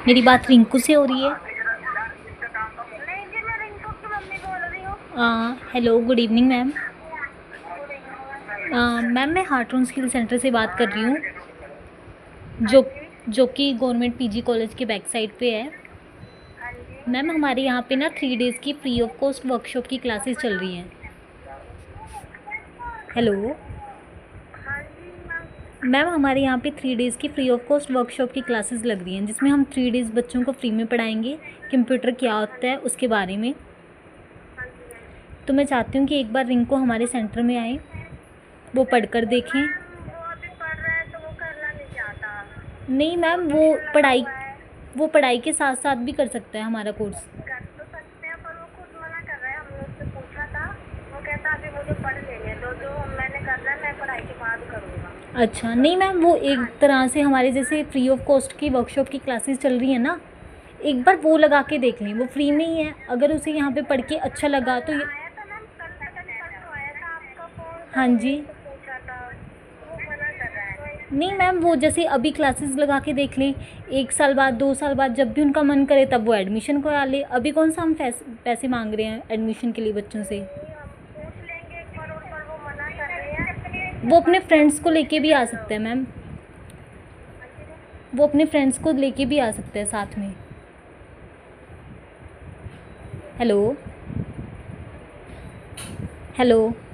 मेरी बात रिंकू से हो रही है? नहीं जी, मैं रिंकू की मम्मी बोल रही हूँ। Hello, good evening ma'am. Good evening. Ma'am मैं हार्टून स्किल सेंटर से बात कर रही हूँ, हाँ जो जी। जो कि गवर्नमेंट पीजी कॉलेज के बैक साइड पे है। हाँ जी। मैम हमारे यहाँ पे ना 3 डेज़ की फ्री ऑफ कॉस्ट वर्कशॉप की क्लासेस चल रही हैं। हेलो हाँ जी मैम। मैम, हमारे यहाँ पे 3 डेज़ की फ्री ऑफ कॉस्ट वर्कशॉप की क्लासेस लग रही हैं, जिसमें हम 3 डेज़ बच्चों को फ्री में पढ़ाएंगे कंप्यूटर क्या हाँ होता है जी। उसके बारे में। हाँ जी मैम। तो मैं चाहती हूँ कि एक बार रिंकू हमारे सेंटर में आए, वो पढ़कर देखें। मैम वो अभी पढ़ रहा है तो वो करना नहीं चाहता। नहीं वो मैम, ट्यूशन लगा हुआ है। वो पढ़ाई के साथ साथ भी कर सकता है हमारा कोर्स। कर तो सकते हैं पर वो खुद मना कर रहा है। हमने उससे पूछा था, वो कहता अभी मुझे पढ़ लेने दो, जो मैंने करना है मैं पढ़ाई के बाद करूँगा। अच्छा, नहीं मैम, वो एक हाँ जी। तरह से हमारे जैसे फ्री ऑफ कॉस्ट की वर्कशॉप की क्लासेस चल रही है ना, एक बार वो लगा के देख लें, वो फ्री में ही है। अगर उसे यहाँ पे पढ़ के अच्छा लगा कल तो आया था मैम, कल पता नहीं परसों आया था आपका फोन, तो हाँ हमने जी। उससे पूछा था तो वो मना कर रहा है। नहीं मैम, वो जैसे अभी क्लासेस लगा के देख लें, 1 साल बाद 2 साल बाद जब भी उनका मन करे तब वो एडमिशन करा ले। अभी कौन सा हम पैसे मांग रहे हैं एडमिशन के लिए बच्चों से। नहीं, हम पूछ लेंगे एक बार और, पर वो मना कर रहे हैं कि वो अपने परसों फ्रेंड्स को लेके भी आ एडमिशन लो। सकते हैं मैम, हाँ जी मैम। वो अपने फ्रेंड्स को लेके भी आ सकते हैं साथ में। Hello hello